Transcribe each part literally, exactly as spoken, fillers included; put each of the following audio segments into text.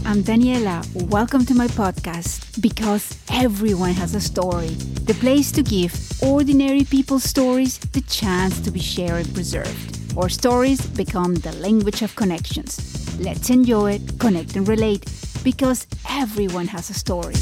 I'm Daniela. Welcome to my podcast, Because Everyone Has a Story, the place to give ordinary people's stories the chance to be shared and preserved. Our stories become the language of connections. Let's enjoy it, connect and relate, because everyone has a story.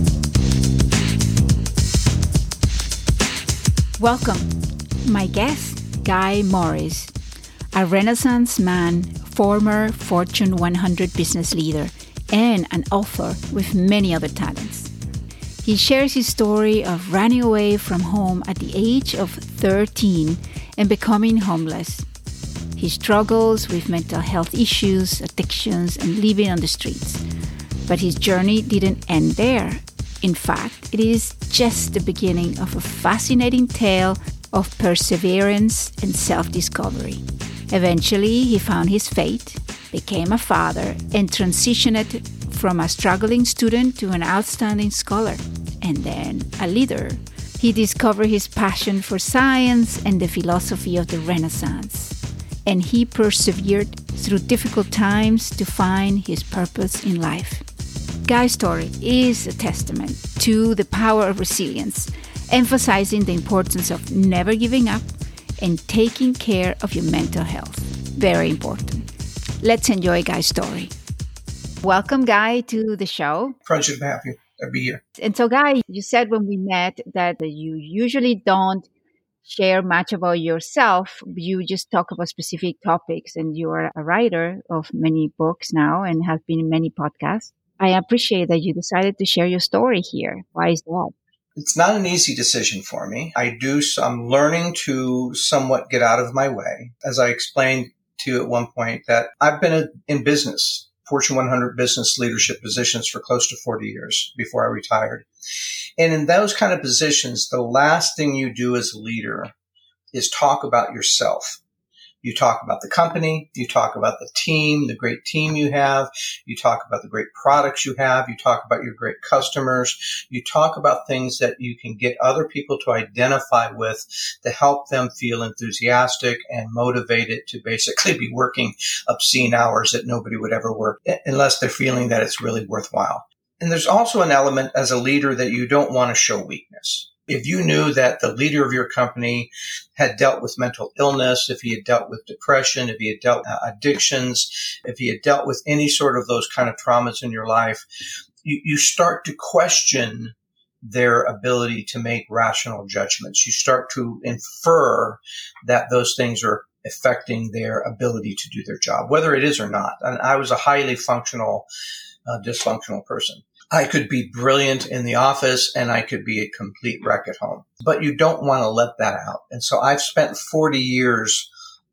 Welcome. My guest, Guy Morris, a Renaissance man, former Fortune one hundred business leader, and an author with many other talents. He shares his story of running away from home at the age of thirteen and becoming homeless. He struggles with mental health issues, addictions, and living on the streets. But his journey didn't end there. In fact, it is just the beginning of a fascinating tale of perseverance and self-discovery. Eventually, he found his fate, became a father, and transitioned from a struggling student to an outstanding scholar, and then a leader. He discovered his passion for science and the philosophy of the Renaissance, and he persevered through difficult times to find his purpose in life. Guy's story is a testament to the power of resilience, emphasizing the importance of never giving up and taking care of your mental health. Very important. Let's enjoy Guy's story. Welcome, Guy, to the show. Pleasure to have you. I'll be here. And so, Guy, you said when we met that you usually don't share much about yourself. You just talk about specific topics, and you are a writer of many books now and have been in many podcasts. I appreciate that you decided to share your story here. Why is that? It's not an easy decision for me. I do, I'm learning to somewhat get out of my way. As I explained to you at one point, that I've been in business, Fortune one hundred business leadership positions for close to forty years before I retired. And in those kind of positions, the last thing you do as a leader is talk about yourself. You talk about the company, you talk about the team, the great team you have, you talk about the great products you have, you talk about your great customers, you talk about things that you can get other people to identify with to help them feel enthusiastic and motivated to basically be working obscene hours that nobody would ever work unless they're feeling that it's really worthwhile. And there's also an element as a leader that you don't want to show weakness. If you knew that the leader of your company had dealt with mental illness, if he had dealt with depression, if he had dealt with uh, addictions, if he had dealt with any sort of those kind of traumas in your life, you, you start to question their ability to make rational judgments. You start to infer that those things are affecting their ability to do their job, whether it is or not. And I was a highly functional, uh, dysfunctional person. I could be brilliant in the office and I could be a complete wreck at home, but you don't want to let that out. And so I've spent forty years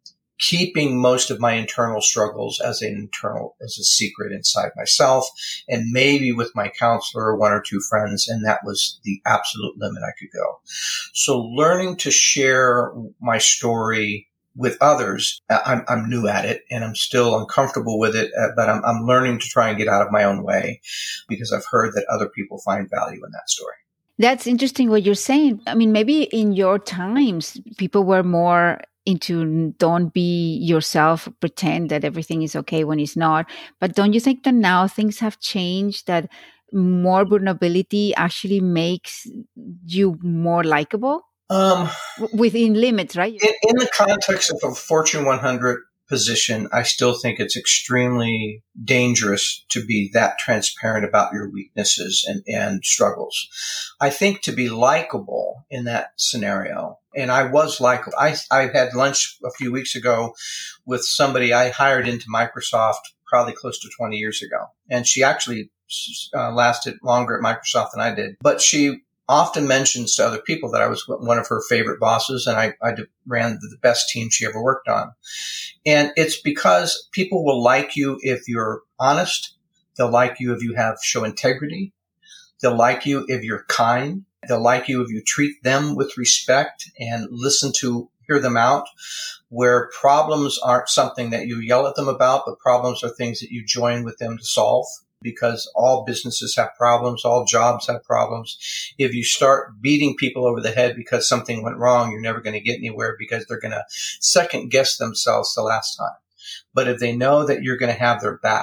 keeping most of my internal struggles as an internal, as a secret inside myself, and maybe with my counselor or one or two friends. And that was the absolute limit I could go. So learning to share my story with others, I'm, I'm new at it and I'm still uncomfortable with it, but I'm, I'm learning to try and get out of my own way because I've heard that other people find value in that story. That's interesting what you're saying. I mean, maybe in your times, people were more into don't be yourself, pretend that everything is okay when it's not. But don't you think that now things have changed, that more vulnerability actually makes you more likable? Um, within limits, right? In, in the context of a Fortune one hundred position, I still think it's extremely dangerous to be that transparent about your weaknesses and, and struggles. I think to be likable in that scenario, and I was likable. I, I had lunch a few weeks ago with somebody I hired into Microsoft probably close to twenty years ago. And she actually uh, lasted longer at Microsoft than I did. But she often mentions to other people that I was one of her favorite bosses and I, I ran the best team she ever worked on. And it's because people will like you if you're honest. They'll like you if you have show integrity. They'll like you if you're kind. They'll like you if you treat them with respect and listen to hear them out, where problems aren't something that you yell at them about, but problems are things that you join with them to solve. Because all businesses have problems, all jobs have problems. If you start beating people over the head because something went wrong, you're never going to get anywhere because they're going to second guess themselves the last time. But if they know that you're going to have their back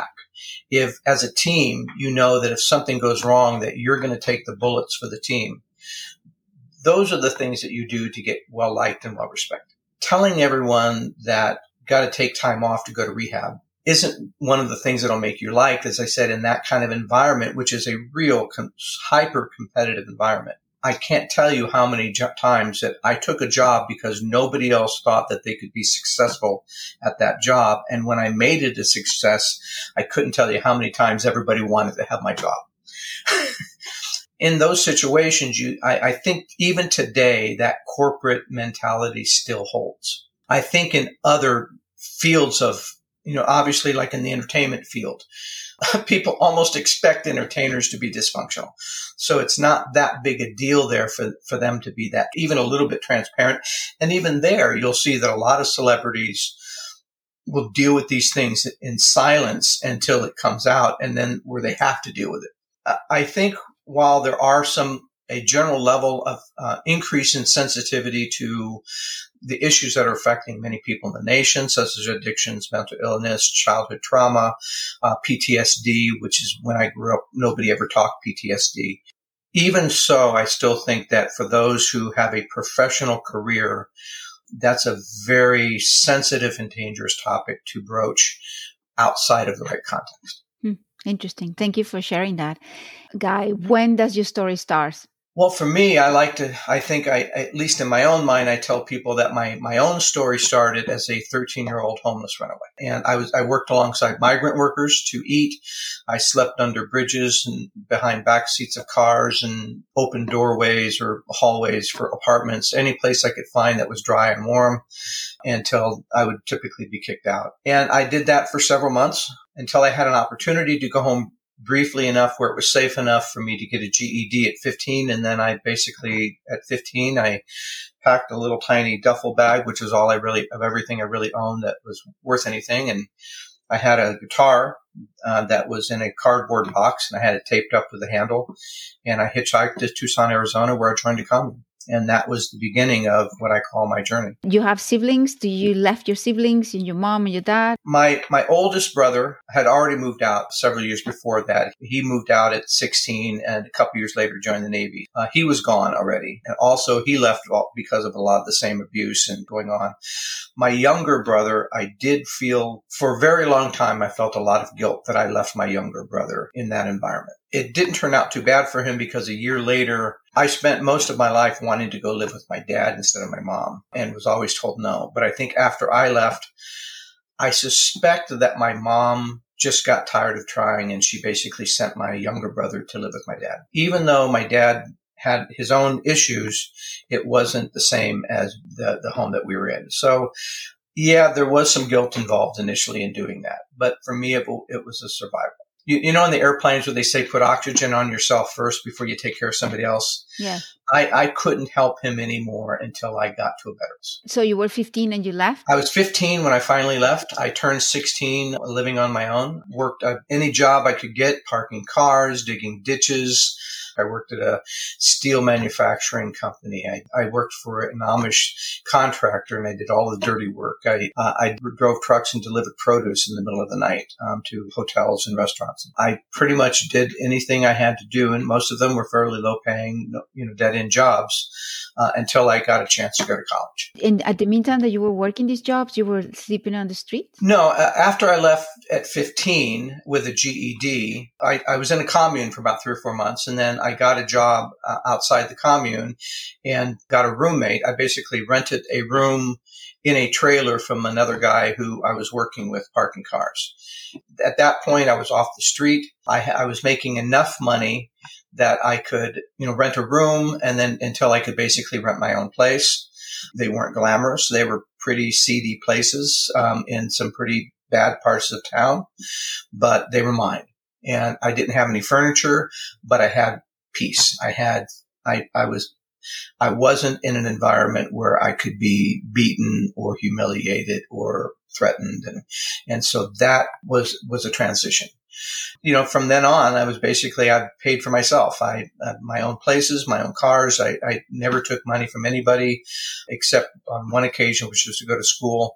if as a team, you know that if something goes wrong, that you're going to take the bullets for the team. Those are the things that you do to get well liked and well respected. Telling everyone that got to take time off to go to rehab isn't one of the things that'll make you liked, as I said, in that kind of environment, which is a real com- hyper competitive environment. I can't tell you how many jo- times that I took a job because nobody else thought that they could be successful at that job. And when I made it a success, I couldn't tell you how many times everybody wanted to have my job. In those situations, you, I, I think even today, that corporate mentality still holds. I think in other fields of, you know, obviously like in the entertainment field, people almost expect entertainers to be dysfunctional. So it's not that big a deal there for, for them to be that, even a little bit transparent. And even there, you'll see that a lot of celebrities will deal with these things in silence until it comes out, and then where they have to deal with it. I think while there are some, a general level of uh, increase in sensitivity to the issues that are affecting many people in the nation, such as addictions, mental illness, childhood trauma, uh, P T S D, which is when I grew up, nobody ever talked P T S D. Even so, I still think that for those who have a professional career, that's a very sensitive and dangerous topic to broach outside of the right context. Hmm. Interesting. Thank you for sharing that. Guy, when does your story start? Well, for me, I like to, I think I, at least in my own mind, I tell people that my, my own story started as a thirteen year old homeless runaway. And I was, I worked alongside migrant workers to eat. I slept under bridges and behind back seats of cars and open doorways or hallways for apartments, any place I could find that was dry and warm, until I would typically be kicked out. And I did that for several months until I had an opportunity to go home briefly enough where it was safe enough for me to get a G E D at fifteen. And then I basically, at fifteen, I packed a little tiny duffel bag, which was all I really, of everything I really owned that was worth anything. And I had a guitar uh, that was in a cardboard box, and I had it taped up with a handle. And I hitchhiked to Tucson, Arizona, where I joined a commune. And that was the beginning of what I call my journey. You have siblings? Do you left your siblings and your mom and your dad? My my oldest brother had already moved out several years before that. He moved out at sixteen and a couple years later joined the Navy. Uh, he was gone already. And also he left because of a lot of the same abuse and going on. My younger brother, I did feel for a very long time, I felt a lot of guilt that I left my younger brother in that environment. It didn't turn out too bad for him because a year later, I spent most of my life wanting to go live with my dad instead of my mom and was always told no. But I think after I left, I suspect that my mom just got tired of trying and she basically sent my younger brother to live with my dad. Even though my dad had his own issues, it wasn't the same as the, the home that we were in. So yeah, there was some guilt involved initially in doing that. But for me, it, it was a survival. You, you know, in the airplanes where they say put oxygen on yourself first before you take care of somebody else? Yeah. I, I couldn't help him anymore until I got to a better place. So you were fifteen and you left? I was fifteen when I finally left. I turned sixteen living on my own. Worked uh, any job I could get, parking cars, digging ditches. I worked at a steel manufacturing company. I, I worked for an Amish contractor, and I did all the dirty work. I uh, I drove trucks and delivered produce in the middle of the night um, to hotels and restaurants. I pretty much did anything I had to do, and most of them were fairly low-paying, you know, dead-end jobs uh, until I got a chance to go to college. And at the meantime that you were working these jobs, you were sleeping on the street? No, uh, after I left at fifteen with a G E D, I, I was in a commune for about three or four months, and then I got a job uh, outside the commune and got a roommate. I basically rented a room in a trailer from another guy who I was working with parking cars. At that point, I was off the street. I, I was making enough money that I could, you know, rent a room, and then until I could basically rent my own place. They weren't glamorous. They were pretty seedy places um, in some pretty bad parts of town, but they were mine. And I didn't have any furniture, but I had peace. I had, I, I was, I wasn't in an environment where I could be beaten or humiliated or threatened. And, and so that was, was a transition. You know, from then on, I was basically, I paid for myself. I had my own places, my own cars. I, I never took money from anybody except on one occasion, which was to go to school.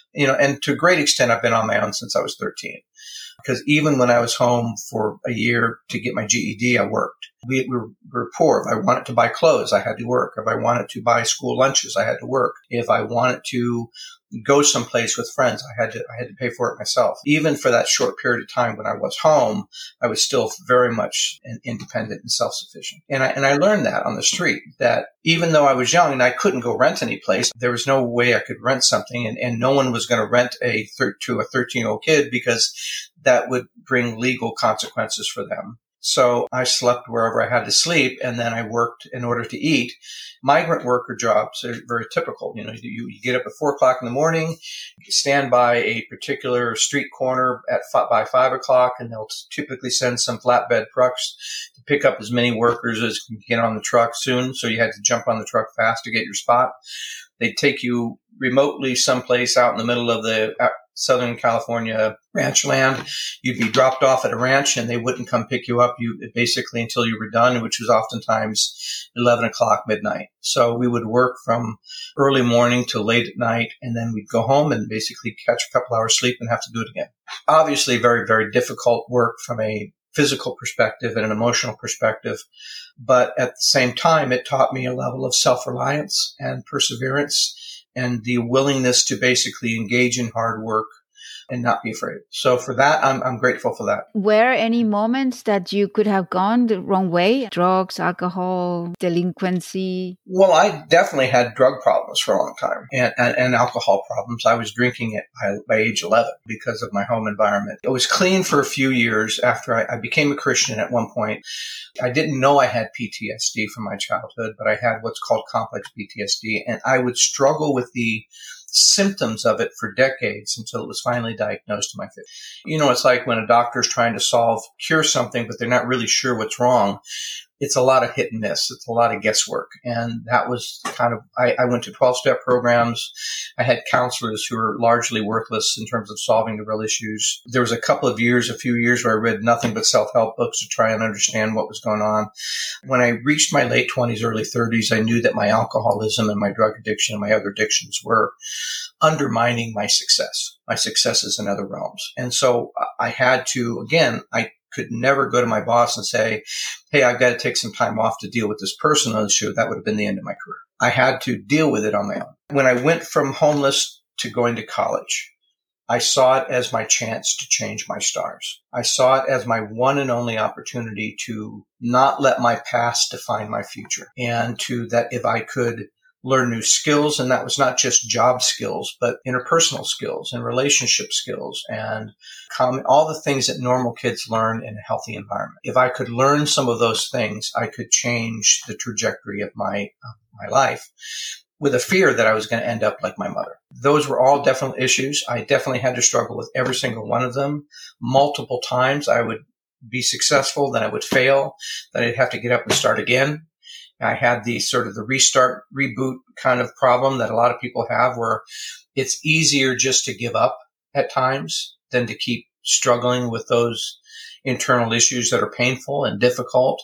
You know, and to a great extent, I've been on my own since I was thirteen. Because even when I was home for a year to get my G E D, I worked. We, we, were, we were poor. If I wanted to buy clothes, I had to work. If I wanted to buy school lunches, I had to work. If I wanted to go someplace with friends, I had to I had to pay for it myself. Even for that short period of time when I was home, I was still very much independent and self-sufficient. And I and I learned that on the street, that even though I was young and I couldn't go rent any place, there was no way I could rent something, and, and no one was going to rent a thir- to a thirteen-year-old kid, because that would bring legal consequences for them. So I slept wherever I had to sleep, and then I worked in order to eat. Migrant worker jobs are very typical. You know, you, you get up at four o'clock in the morning, you stand by a particular street corner at five, by five o'clock, and they'll typically send some flatbed trucks to pick up as many workers as can get on the truck soon. So you had to jump on the truck fast to get your spot. They'd take you remotely someplace out in the middle of the Southern California ranch land. You'd be dropped off at a ranch, and they wouldn't come pick you up you basically until you were done, which was oftentimes eleven o'clock, midnight. So we would work from early morning till late at night, and then we'd go home and basically catch a couple hours sleep and have to do it again. Obviously very, very difficult work from a physical perspective and an emotional perspective. But at the same time, it taught me a level of self-reliance and perseverance and the willingness to basically engage in hard work and not be afraid. So for that, I'm I'm grateful for that. Were any moments that you could have gone the wrong way? Drugs, alcohol, delinquency? Well, I definitely had drug problems for a long time, and, and, and alcohol problems. I was drinking it by, by age eleven because of my home environment. It was clean for a few years after I, I became a Christian at one point. I didn't know I had P T S D from my childhood, but I had what's called complex P T S D, and I would struggle with the symptoms of it for decades until it was finally diagnosed in my fifties. You know, it's like when a doctor's trying to solve, cure something, but they're not really sure what's wrong. It's a lot of hit and miss. It's a lot of guesswork. And that was kind of, I, I went to twelve-step programs. I had counselors who were largely worthless in terms of solving the real issues. There was a couple of years, a few years where I read nothing but self-help books to try and understand what was going on. When I reached my late twenties, early thirties, I knew that my alcoholism and my drug addiction and my other addictions were undermining my success, my successes in other realms. And so I had to, again, I could never go to my boss and say, hey, I've got to take some time off to deal with this personal issue. That would have been the end of my career. I had to deal with it on my own. When I went from homeless to going to college, I saw it as my chance to change my stars. I saw it as my one and only opportunity to not let my past define my future, and to that if I could learn new skills, and that was not just job skills, but interpersonal skills and relationship skills and com- all the things that normal kids learn in a healthy environment. If I could learn some of those things, I could change the trajectory of my uh, my life, with a fear that I was going to end up like my mother. Those were all definite issues. I definitely had to struggle with every single one of them multiple times. I would be successful, then I would fail, then I'd have to get up and start again. I had the sort of the restart, reboot kind of problem that a lot of people have, where it's easier just to give up at times than to keep struggling with those internal issues that are painful and difficult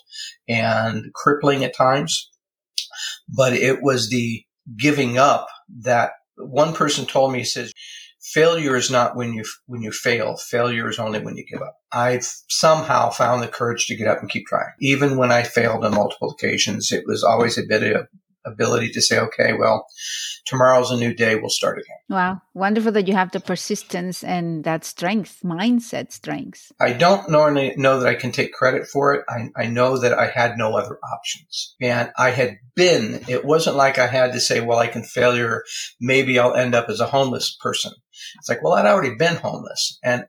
and crippling at times. But it was the giving up that one person told me, he says, failure is not when you when you fail. Failure is only when you give up. I've somehow found the courage to get up and keep trying. Even when I failed on multiple occasions, it was always a bit of ability to say, okay, well, tomorrow's a new day. We'll start again. Wow. Wonderful that you have the persistence and that strength, mindset strength. I don't normally know that I can take credit for it. I, I know that I had no other options. And I had been, it wasn't like I had to say, well, I can failure. Maybe I'll end up as a homeless person. It's like, well, I'd already been homeless. And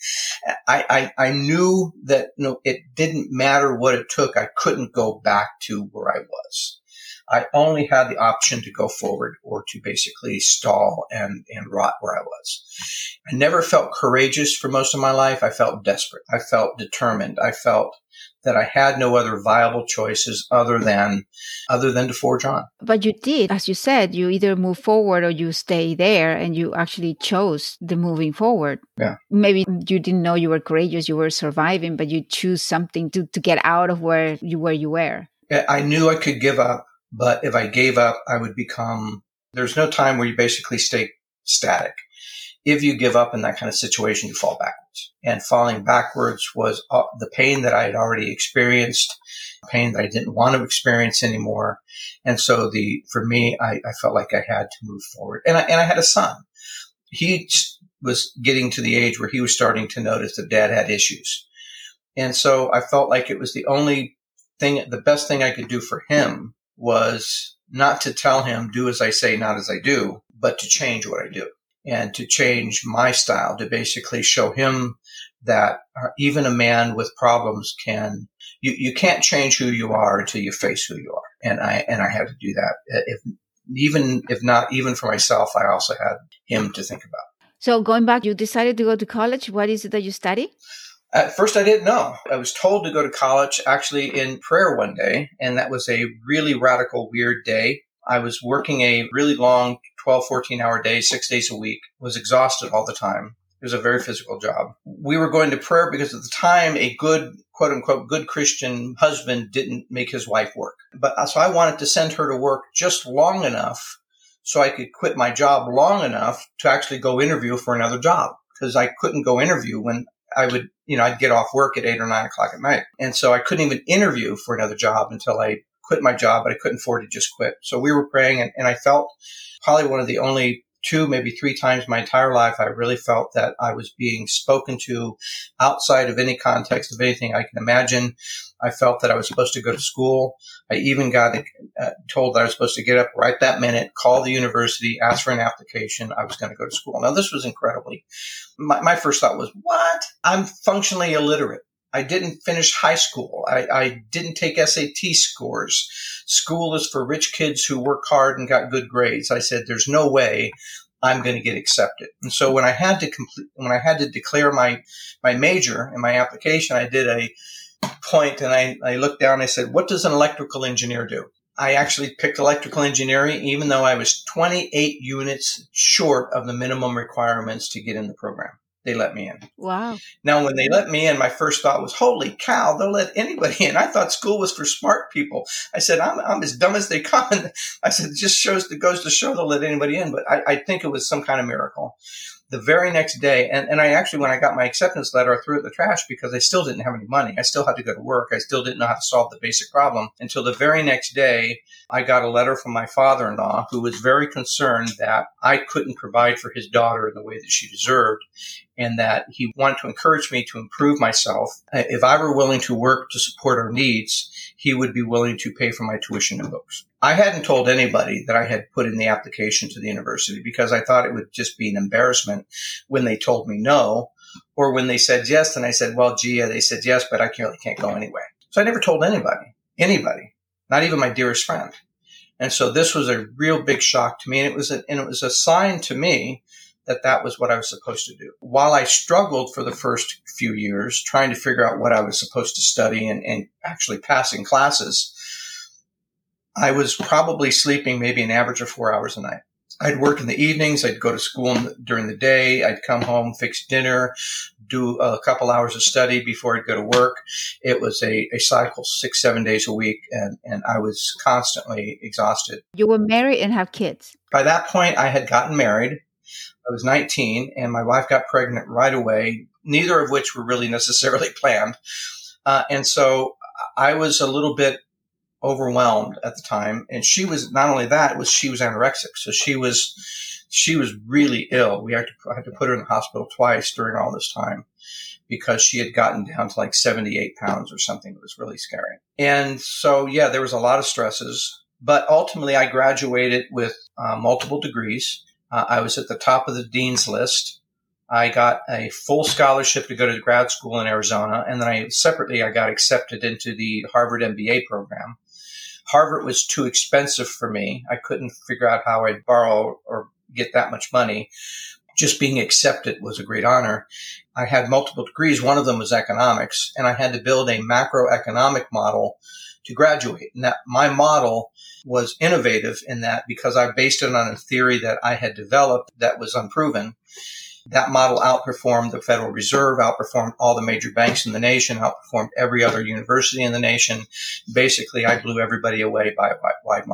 I, I, I knew that you know, it didn't matter what it took. I couldn't go back to where I was. I only had the option to go forward or to basically stall and, and rot where I was. I never felt courageous for most of my life. I felt desperate. I felt determined. I felt that I had no other viable choices other than other than to forge on. But you did, as you said, you either move forward or you stay there, and you actually chose the moving forward. Yeah. Maybe you didn't know you were courageous, you were surviving, but you choose something to, to get out of where you where you were. I knew I could give up, but if I gave up, I would become, there's no time where you basically stay static. If you give up in that kind of situation, you fall backwards. And falling backwards was uh, the pain that I had already experienced, pain that I didn't want to experience anymore. And so the, for me, I, I felt like I had to move forward. And I, and I had a son. He was getting to the age where he was starting to notice that dad had issues. And so I felt like it was the only thing, the best thing I could do for him was not to tell him, do as I say, not as I do, but to change what I do. And to change my style, to basically show him that even a man with problems can, you, you can't change who you are until you face who you are. And I, and I had to do that. If, even if not, even for myself, I also had him to think about. So going back, you decided to go to college. What is it that you study? At first, I didn't know. I was told to go to college actually in prayer one day. And that was a really radical, weird day. I was working a really long twelve, fourteen hour day, six days a week, was exhausted all the time. It was a very physical job. We were going to prayer because at the time, a good, quote unquote, good Christian husband didn't make his wife work. But so I wanted to send her to work just long enough so I could quit my job long enough to actually go interview for another job, because I couldn't go interview when I would, you know, I'd get off work at eight or nine o'clock at night. And so I couldn't even interview for another job until I quit my job, but I couldn't afford to just quit. So we were praying, and, and I felt probably one of the only two, maybe three times in my entire life, I really felt that I was being spoken to outside of any context of anything I can imagine. I felt that I was supposed to go to school. I even got uh, told that I was supposed to get up right that minute, call the university, ask for an application. I was going to go to school. Now, this was incredibly, my, my first thought was, what? I'm functionally illiterate. I didn't finish high school. I, I didn't take S A T scores. School is for rich kids who work hard and got good grades. I said, there's no way I'm going to get accepted. And so when I had to complete, when I had to declare my, my major in my application, I did a point and I, I looked down and I said, what does an electrical engineer do? I actually picked electrical engineering, even though I was twenty-eight units short of the minimum requirements to get in the program. They let me in. Wow. Now, when they let me in, my first thought was, holy cow, they'll let anybody in. I thought school was for smart people. I said, I'm, I'm as dumb as they come. And I said, it just shows, it goes to show they'll let anybody in. But I, I think it was some kind of miracle. The very next day, and, and I actually, when I got my acceptance letter, I threw it in the trash because I still didn't have any money. I still had to go to work. I still didn't know how to solve the basic problem. Until the very next day, I got a letter from my father-in-law who was very concerned that I couldn't provide for his daughter in the way that she deserved, and that he wanted to encourage me to improve myself. If I were willing to work to support our needs, he would be willing to pay for my tuition and books. I hadn't told anybody that I had put in the application to the university because I thought it would just be an embarrassment when they told me no, or when they said yes, and I said, well, gee, they said yes, but I really can't go anyway. So I never told anybody, anybody, not even my dearest friend. And so this was a real big shock to me, and it was a, and it was a sign to me that that was what I was supposed to do. While I struggled for the first few years trying to figure out what I was supposed to study and, and actually passing classes, I was probably sleeping maybe an average of four hours a night. I'd work in the evenings. I'd go to school in the, during the day. I'd come home, fix dinner, do a couple hours of study before I'd go to work. It was a, a cycle six, seven days a week, and, and I was constantly exhausted. You were married and have kids. By that point, I had gotten married. I was nineteen, and my wife got pregnant right away, neither of which were really necessarily planned. Uh, and so I was a little bit overwhelmed at the time. And she was, not only that, it was she was anorexic. So she was, she was really ill. We had to, I had to put her in the hospital twice during all this time because she had gotten down to like seventy-eight pounds or something. It was really scary. And so, yeah, there was a lot of stresses, but ultimately I graduated with uh, multiple degrees. Uh, I was at the top of the dean's list. I got a full scholarship to go to grad school in Arizona. And then I separately, I got accepted into the Harvard M B A program. Harvard was too expensive for me. I couldn't figure out how I'd borrow or get that much money. Just being accepted was a great honor. I had multiple degrees. One of them was economics, and I had to build a macroeconomic model to graduate. And that my model was innovative in that because I based it on a theory that I had developed that was unproven. That model outperformed the Federal Reserve, outperformed all the major banks in the nation, outperformed every other university in the nation. Basically, I blew everybody away by a wide margin.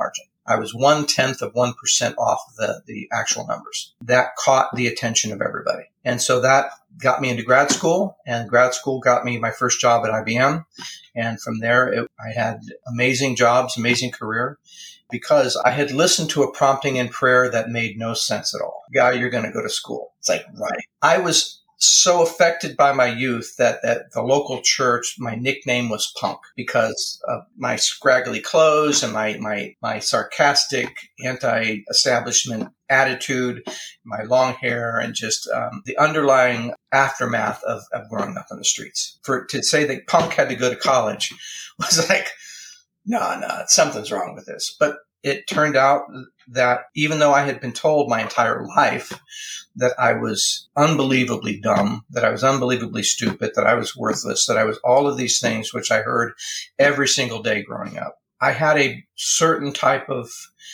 I was one tenth of one percent off the, the actual numbers. That caught the attention of everybody. And so that got me into grad school, and grad school got me my first job at I B M. And from there, it, I had amazing jobs, amazing career, because I had listened to a prompting in prayer that made no sense at all. Guy, you're going to go to school. It's like, right. I was so affected by my youth that at the local church, my nickname was Punk because of my scraggly clothes and my, my, my sarcastic anti-establishment attitude, my long hair, and just um, the underlying aftermath of, of growing up on the streets. For to say that Punk had to go to college was like, no, no, something's wrong with this. But it turned out that even though I had been told my entire life that I was unbelievably dumb, that I was unbelievably stupid, that I was worthless, that I was all of these things, which I heard every single day growing up, I had a certain type of,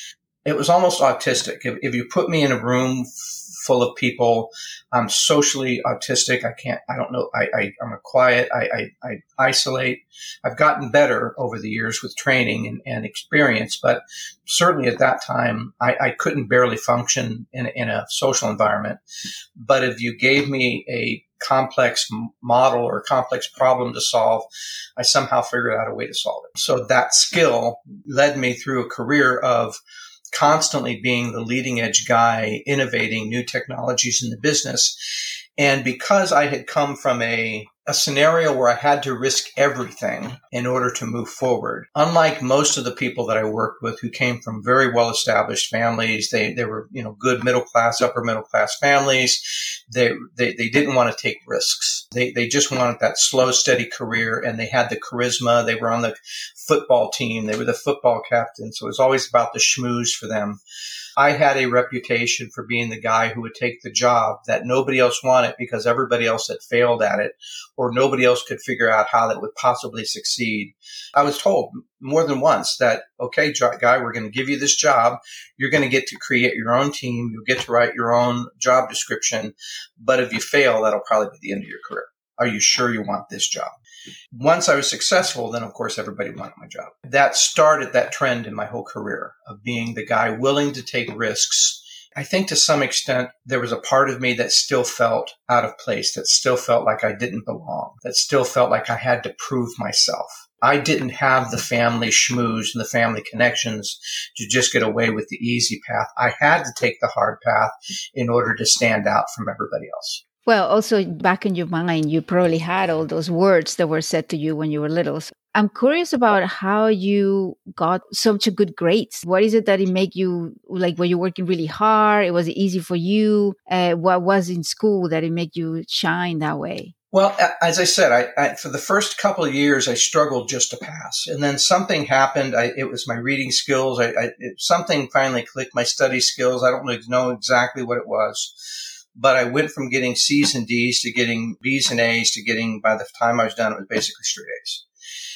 it was almost autistic. If, if you put me in a room full of people, I'm socially autistic. I can't, I don't know. I, I, I'm a quiet. I, I, I isolate. I've gotten better over the years with training and, and experience, but certainly at that time, I, I couldn't barely function in, in a social environment. But if you gave me a complex model or complex problem to solve, I somehow figured out a way to solve it. So that skill led me through a career of constantly being the leading edge guy, innovating new technologies in the business. And because I had come from a, a scenario where I had to risk everything in order to move forward, unlike most of the people that I worked with who came from very well-established families, they, they were, you know, good middle class, upper middle class families. They, they, they didn't want to take risks. They, they just wanted that slow, steady career, and they had the charisma. They were on the football team. They were the football captain. So it was always about the schmooze for them. I had a reputation for being the guy who would take the job that nobody else wanted because everybody else had failed at it, or nobody else could figure out how that would possibly succeed. I was told more than once that, okay, guy, we're going to give you this job. You're going to get to create your own team. You'll get to write your own job description. But if you fail, that'll probably be the end of your career. Are you sure you want this job? Once I was successful, then, of course, everybody wanted my job. That started that trend in my whole career of being the guy willing to take risks. I think to some extent, there was a part of me that still felt out of place, that still felt like I didn't belong, that still felt like I had to prove myself. I didn't have the family schmooze and the family connections to just get away with the easy path. I had to take the hard path in order to stand out from everybody else. Well, also back in your mind, you probably had all those words that were said to you when you were little. So I'm curious about how you got such a good grades. What is it that it made you, like, were you working really hard? It was easy for you? Uh, what was in school that it made you shine that way? Well, as I said, I, I, for the first couple of years, I struggled just to pass. And then something happened. I, it was my reading skills. I, I, it, something finally clicked, my study skills. I don't know exactly what it was. But I went from getting C's and D's to getting B's and A's to getting, by the time I was done, it was basically straight A's.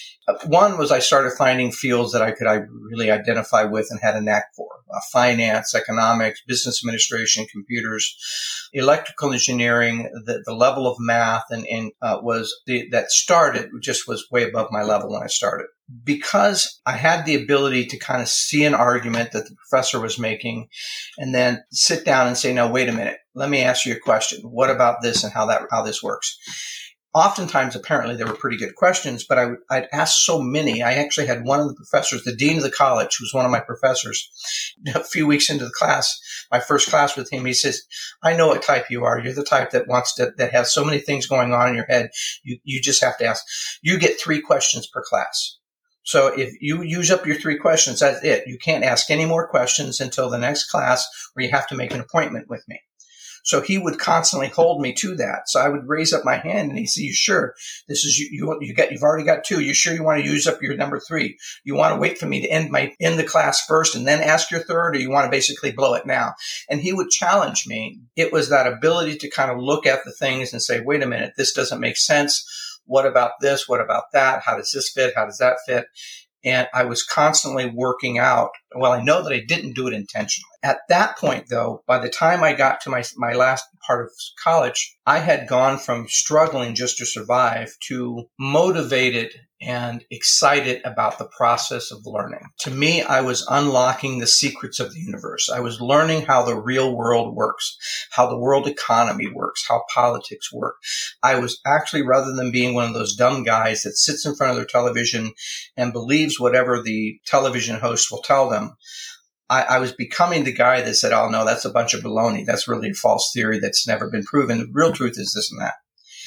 One was I started finding fields that I could I really identify with and had a knack for. Uh, finance, economics, business administration, computers, electrical engineering, the, the level of math and, and uh, was the, that started just was way above my level when I started. Because I had the ability to kind of see an argument that the professor was making and then sit down and say, no, wait a minute, let me ask you a question. What about this and how that how this works? Oftentimes, apparently, there were pretty good questions, but I, I'd asked so many. I actually had one of the professors, the dean of the college, who was one of my professors, a few weeks into the class, my first class with him, he says, I know what type you are. You're the type that wants to, that has so many things going on in your head. You, you just have to ask. You get three questions per class. So if you use up your three questions, that's it. You can't ask any more questions until the next class where you have to make an appointment with me. So he would constantly hold me to that. So I would raise up my hand and he'd say, you sure? This is, you, you, you got, you've already got two. You sure you want to use up your number three? You want to wait for me to end my, end the class first and then ask your third, or you want to basically blow it now? And he would challenge me. It was that ability to kind of look at the things and say, wait a minute, this doesn't make sense. What about this? What about that? How does this fit? How does that fit? And I was constantly working out. Well, I know that I didn't do it intentionally. At that point, though, by the time I got to my, my last part of college, I had gone from struggling just to survive to motivated and excited about the process of learning. To me, I was unlocking the secrets of the universe. I was learning how the real world works, how the world economy works, how politics work. I was actually, rather than being one of those dumb guys that sits in front of their television and believes whatever the television host will tell them, I, I was becoming the guy that said, oh, no, that's a bunch of baloney. That's really a false theory that's never been proven. The real truth is this and that.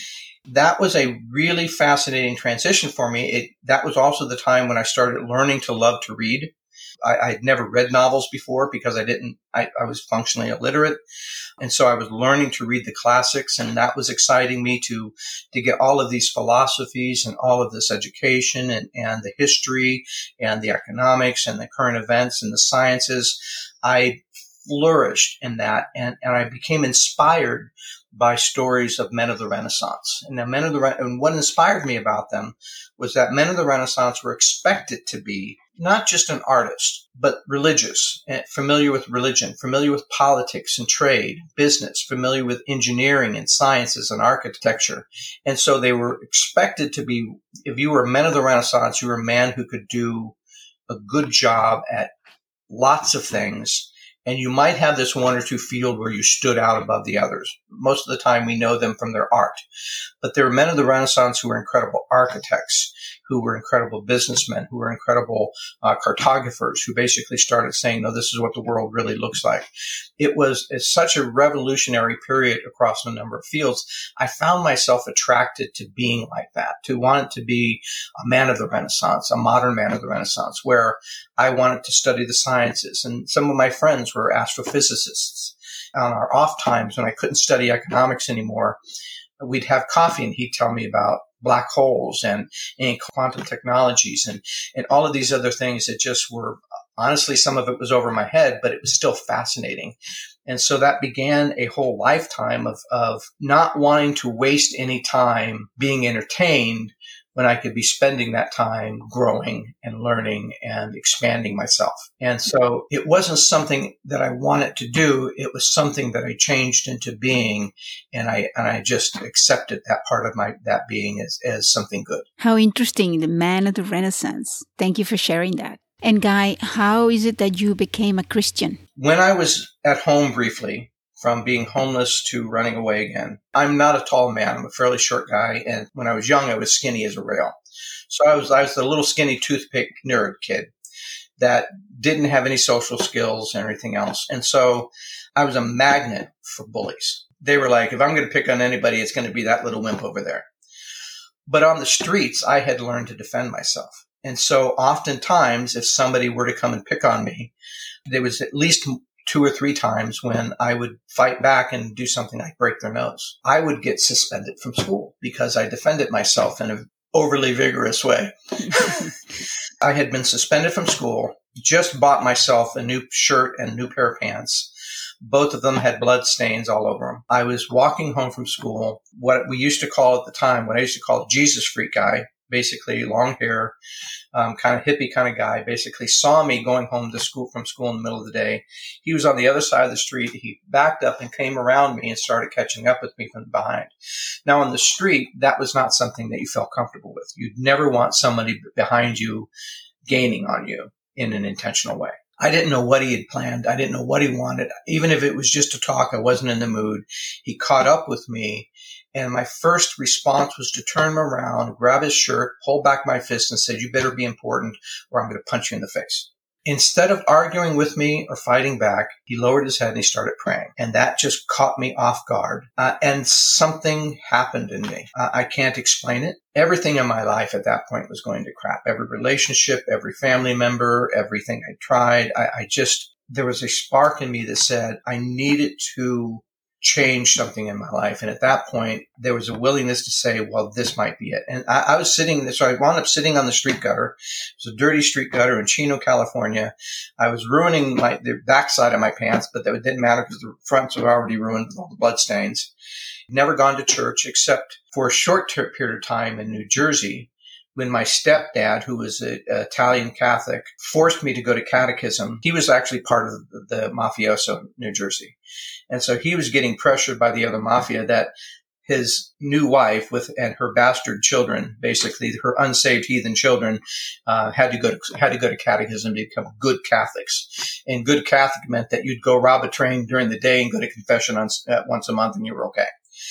That was a really fascinating transition for me. It, that was also the time when I started learning to love to read. I, I had never read novels before because I didn't, I, I was functionally illiterate. And so I was learning to read the classics, and that was exciting me to, to get all of these philosophies and all of this education and, and the history and the economics and the current events and the sciences. I flourished in that, and, and I became inspired by stories of men of the Renaissance. And the men of the Re- and what inspired me about them was that men of the Renaissance were expected to be not just an artist, but religious, familiar with religion, familiar with politics and trade, business, familiar with engineering and sciences and architecture. And so they were expected to be, if you were a men of the Renaissance, you were a man who could do a good job at lots of things. And you might have this one or two field where you stood out above the others. Most of the time we know them from their art. But there were men of the Renaissance who were incredible architects, who were incredible businessmen, who were incredible uh, cartographers, who basically started saying, no, this is what the world really looks like. It was it's such a revolutionary period across a number of fields. I found myself attracted to being like that, to want to be a man of the Renaissance, a modern man of the Renaissance, where I wanted to study the sciences. And some of my friends were astrophysicists. On our off times, when I couldn't study economics anymore, we'd have coffee and he'd tell me about black holes and, and quantum technologies and, and all of these other things that just were, honestly, some of it was over my head, but it was still fascinating. And so that began a whole lifetime of, of not wanting to waste any time being entertained when I could be spending that time growing and learning and expanding myself. And so it wasn't something that I wanted to do. It was something that I changed into being. And I, and I just accepted that part of my, that being as, as something good. How interesting, the man of the Renaissance. Thank you for sharing that. And Guy, how is it that you became a Christian? When I was at home briefly, from being homeless to running away again. I'm not a tall man. I'm a fairly short guy. And when I was young, I was skinny as a rail. So I was, I was the little skinny toothpick nerd kid that didn't have any social skills and everything else. And so I was a magnet for bullies. They were like, if I'm going to pick on anybody, it's going to be that little wimp over there. But on the streets, I had learned to defend myself. And so oftentimes, if somebody were to come and pick on me, there was at least two or three times when I would fight back and do something like break their nose. I would get suspended from school because I defended myself in an overly vigorous way. I had been suspended from school, just bought myself a new shirt and a new pair of pants. Both of them had blood stains all over them. I was walking home from school, what we used to call at the time, what I used to call Jesus freak guy, basically long hair, um, kind of hippie kind of guy, basically saw me going home to school from school in the middle of the day. He was on the other side of the street. He backed up and came around me and started catching up with me from behind. Now on the street, that was not something that you felt comfortable with. You'd never want somebody behind you gaining on you in an intentional way. I didn't know what he had planned. I didn't know what he wanted. Even if it was just to talk, I wasn't in the mood. He caught up with me. And my first response was to turn him around, grab his shirt, pull back my fist and say, you better be important or I'm going to punch you in the face. Instead of arguing with me or fighting back, he lowered his head and he started praying. And that just caught me off guard. Uh, and something happened in me. Uh, I can't explain it. Everything in my life at that point was going to crap. Every relationship, every family member, everything I tried. I, I just, there was a spark in me that said I needed to change something in my life. And at that point, there was a willingness to say, well, this might be it. And I, I was sitting, so I wound up sitting on the street gutter. It was a dirty street gutter in Chino, California. I was ruining my, the backside of my pants, but that didn't matter because the fronts were already ruined with all the blood stains. Never gone to church except for a short ter- period of time in New Jersey when my stepdad, who was an Italian Catholic, forced me to go to catechism. He was actually part of the, the mafioso in New Jersey. And so he was getting pressured by the other mafia that his new wife with and her bastard children, basically her unsaved heathen children, uh, had to go to, had to go to catechism to become good Catholics. And good Catholic meant that you'd go rob a train during the day and go to confession on, uh, once a month and you were okay.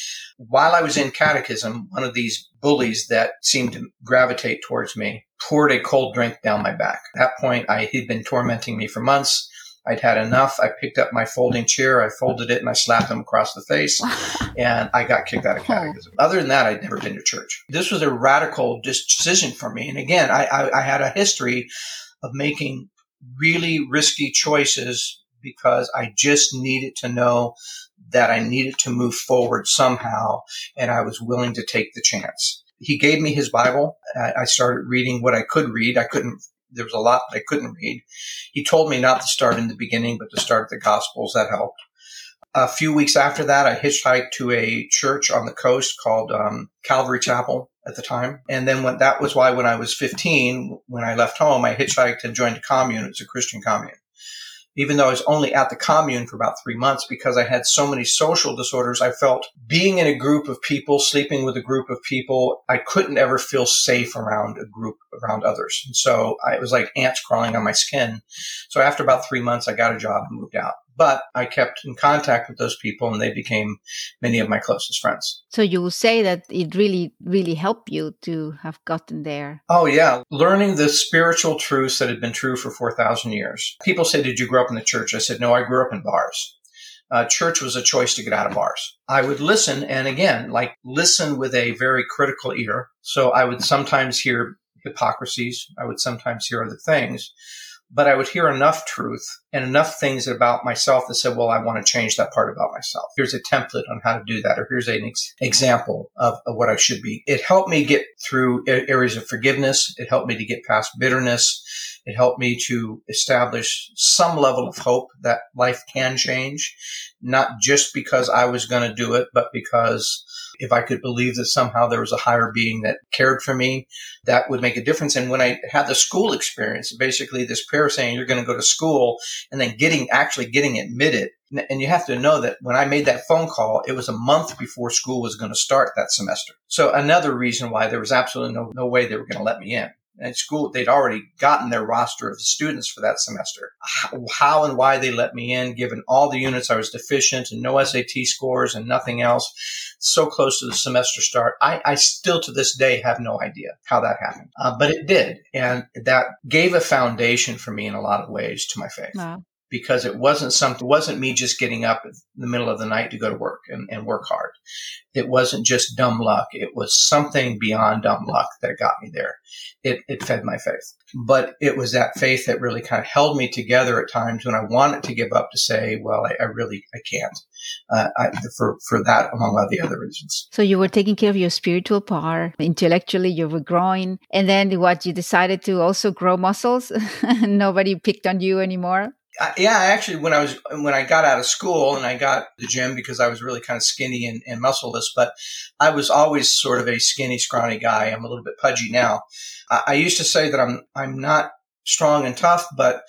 While I was in catechism, one of these bullies that seemed to gravitate towards me poured a cold drink down my back. At that point, I he'd been tormenting me for months. I'd had enough. I picked up my folding chair, I folded it, and I slapped him across the face, and I got kicked out of catechism. Other than that, I'd never been to church. This was a radical decision for me. And again, I, I, I had a history of making really risky choices because I just needed to know that I needed to move forward somehow, and I was willing to take the chance. He gave me his Bible. I started reading what I could read. I couldn't, there was a lot that I couldn't read. He told me not to start in the beginning, but to start at the Gospels. That helped. A few weeks after that, I hitchhiked to a church on the coast called um, Calvary Chapel at the time. And then when, that was why when I was fifteen, when I left home, I hitchhiked and joined a commune. It was a Christian commune. Even though I was only at the commune for about three months because I had so many social disorders, I felt being in a group of people, sleeping with a group of people, I couldn't ever feel safe around a group, around others. And so I, it was like ants crawling on my skin. So after about three months, I got a job and moved out. But I kept in contact with those people and they became many of my closest friends. So you will say that it really, really helped you to have gotten there. Oh, yeah. Learning the spiritual truths that had been true for four thousand years. People say, did you grow up in the church? I said, no, I grew up in bars. Uh, church was a choice to get out of bars. I would listen. And again, like listen with a very critical ear. So I would sometimes hear hypocrisies. I would sometimes hear other things. But I would hear enough truth and enough things about myself that said, well, I want to change that part about myself. Here's a template on how to do that, or here's an ex- example of, of what I should be. It helped me get through areas of forgiveness. It helped me to get past bitterness. It helped me to establish some level of hope that life can change, not just because I was going to do it, but because if I could believe that somehow there was a higher being that cared for me, that would make a difference. And when I had the school experience, basically this prayer saying you're going to go to school and then getting, actually getting admitted. And you have to know that when I made that phone call, it was a month before school was going to start that semester. So another reason why there was absolutely no, no way they were going to let me in. And school, they'd already gotten their roster of students for that semester. How, how and why they let me in, given all the units I was deficient and no S A T scores and nothing else, so close to the semester start, I, I still to this day have no idea how that happened. Uh, but it did. And that gave a foundation for me in a lot of ways to my faith. Wow. Because it wasn't something, it wasn't me just getting up in the middle of the night to go to work and, and work hard. It wasn't just dumb luck. It was something beyond dumb luck that got me there. It, it fed my faith. But it was that faith that really kind of held me together at times when I wanted to give up to say, well, I, I really, I can't, uh, I, for, for that, among all the other reasons. So you were taking care of your spiritual part. Intellectually, you were growing. And then what, you decided to also grow muscles? Nobody picked on you anymore? I, yeah, actually, when I was when I got out of school and I got the gym because I was really kind of skinny and, and muscleless, but I was always sort of a skinny, scrawny guy. I'm a little bit pudgy now. I, I used to say that I'm I'm not strong and tough, but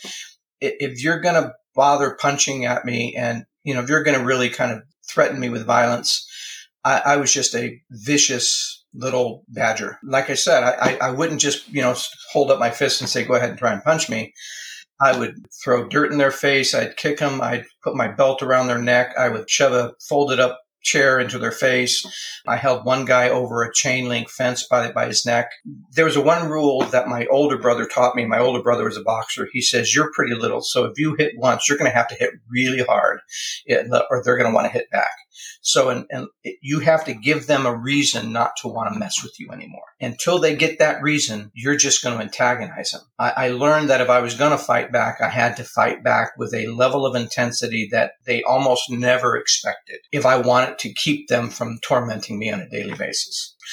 if you're going to bother punching at me, and you know, if you're going to really kind of threaten me with violence, I, I was just a vicious little badger. Like I said, I, I wouldn't just you know hold up my fist and say, "Go ahead and try and punch me." I would throw dirt in their face. I'd kick them. I'd put my belt around their neck. I would shove a folded up chair into their face. I held one guy over a chain link fence by, by his neck. There was a one rule that my older brother taught me. My older brother was a boxer. He says, you're pretty little. So if you hit once, you're going to have to hit really hard or they're going to want to hit back. So, and, and you have to give them a reason not to want to mess with you anymore. Until they get that reason, you're just going to antagonize them. I, I learned that if I was going to fight back, I had to fight back with a level of intensity that they almost never expected if I wanted to keep them from tormenting me on a daily basis.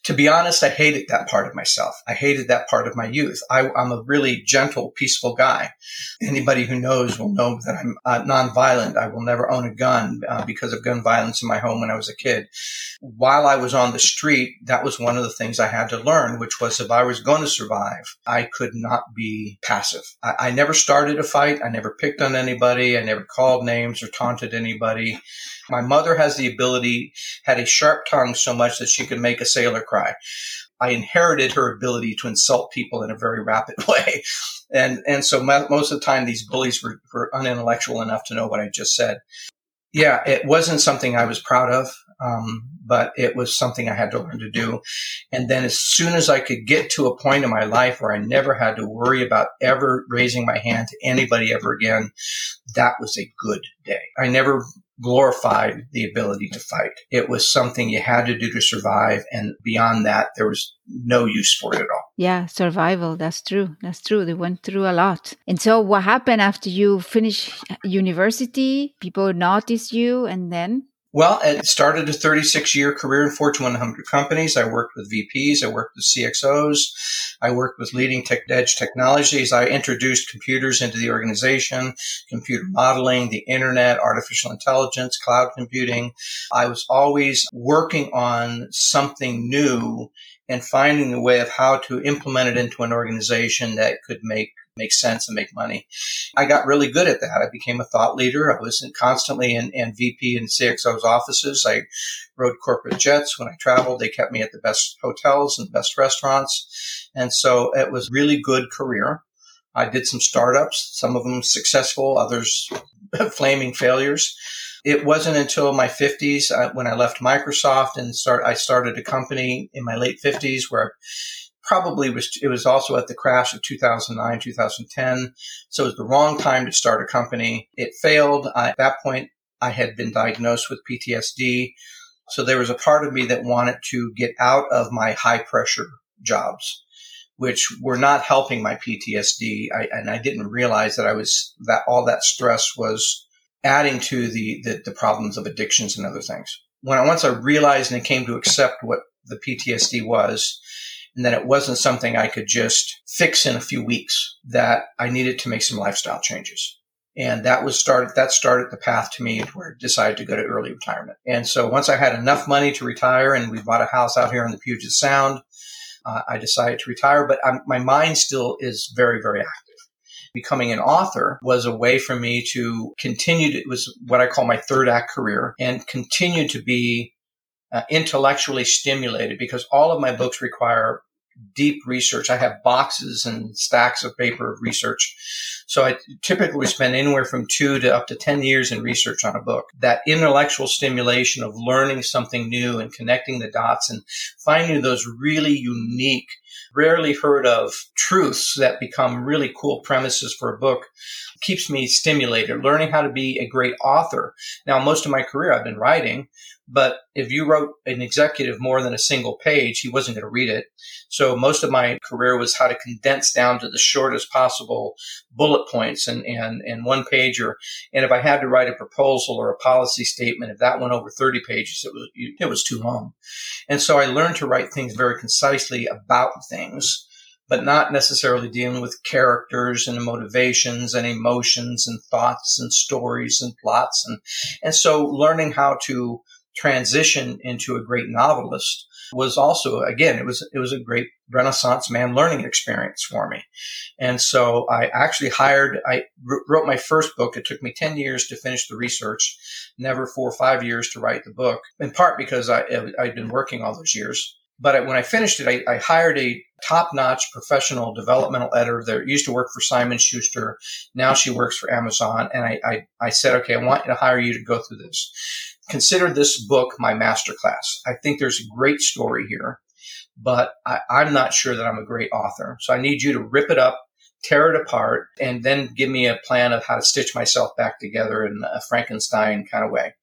To be honest, I hated that part of myself. I hated that part of my youth. I, I'm a really gentle, peaceful guy. Anybody who knows will know that I'm uh, nonviolent. I will never own a gun uh, because of gun violence in my home when I was a kid. While I was on the street, that was one of the things I had to learn, which was if I was going to survive, I could not be passive. I, I never started a fight. I never picked on anybody. I never called names or taunted anybody. My mother has the ability, had a sharp tongue so much that she could make a sailor cry. I inherited her ability to insult people in a very rapid way. And and so most of the time, these bullies were, were unintellectual enough to know what I just said. Yeah, it wasn't something I was proud of, um, but it was something I had to learn to do. And then as soon as I could get to a point in my life where I never had to worry about ever raising my hand to anybody ever again, that was a good day. I never glorified the ability to fight. It was something you had to do to survive. And beyond that, there was no use for it at all. Yeah, survival. That's true. That's true. They went through a lot. And so what happened after you finished university? People noticed you and then? Well, it started a thirty-six year career in Fortune one hundred companies. I worked with V Ps. I worked with C X Os. I worked with leading tech edge technologies. I introduced computers into the organization, computer modeling, the internet, artificial intelligence, cloud computing. I was always working on something new and finding a way of how to implement it into an organization that could make make sense and make money. I got really good at that. I became a thought leader. I was constantly in, in V P and C X O's offices. I rode corporate jets. When I traveled, they kept me at the best hotels and best restaurants. And so it was a really good career. I did some startups, some of them successful, others flaming failures. It wasn't until my fifties uh, when I left Microsoft and start, I started a company in my late fifties where I probably was, it was also at the crash of two thousand nine, two thousand ten. So it was the wrong time to start a company. It failed. I, at that point, I had been diagnosed with P T S D. So there was a part of me that wanted to get out of my high pressure jobs, which were not helping my P T S D. I, and I didn't realize that I was, that all that stress was adding to the, the, the problems of addictions and other things. When I, once I realized and came to accept what the P T S D was, and that it wasn't something I could just fix in a few weeks, that I needed to make some lifestyle changes. And that was started, that started the path to me where I decided to go to early retirement. And so once I had enough money to retire and we bought a house out here in the Puget Sound, uh, I decided to retire, but I'm, my mind still is very, very active. Becoming an author was a way for me to continue to, it was what I call my third act career, and continue to be uh, intellectually stimulated, because all of my books require deep research. I have boxes and stacks of paper of research. So I typically spend anywhere from two to up to ten years in research on a book. That intellectual stimulation of learning something new and connecting the dots and finding those really unique, rarely heard of truths that become really cool premises for a book keeps me stimulated. Learning how to be a great author. Now, most of my career I've been writing, but if you wrote an executive more than a single page, he wasn't going to read it. So most of my career was how to condense down to the shortest possible bullet points and, and, and one pager. And if I had to write a proposal or a policy statement, if that went over thirty pages, it was, it was too long. And so I learned to write things very concisely about things, but not necessarily dealing with characters and motivations and emotions and thoughts and stories and plots. And, and so learning how to transition into a great novelist was also, again, it was, it was a great Renaissance man learning experience for me. And so I actually hired, I wrote my first book. It took me ten years to finish the research, never four or five years to write the book, in part because I, I'd been working all those years. But when I finished it, I, I hired a top-notch professional developmental editor that used to work for Simon Schuster. Now she works for Amazon. And I, I, I said, okay, I want to hire you to go through this. Consider this book my masterclass. I think there's a great story here, but I, I'm not sure that I'm a great author. So I need you to rip it up, tear it apart, and then give me a plan of how to stitch myself back together in a Frankenstein kind of way.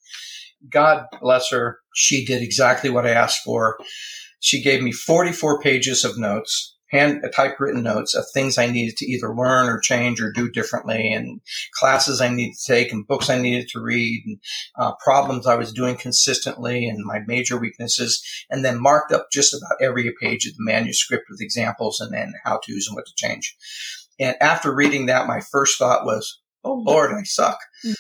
God bless her. She did exactly what I asked for. She gave me forty-four pages of notes, hand typewritten notes of things I needed to either learn or change or do differently, and classes I needed to take and books I needed to read, and uh, problems I was doing consistently and my major weaknesses, and then marked up just about every page of the manuscript with examples and then how-tos and what to change. And after reading that, my first thought was, oh, Lord, I suck.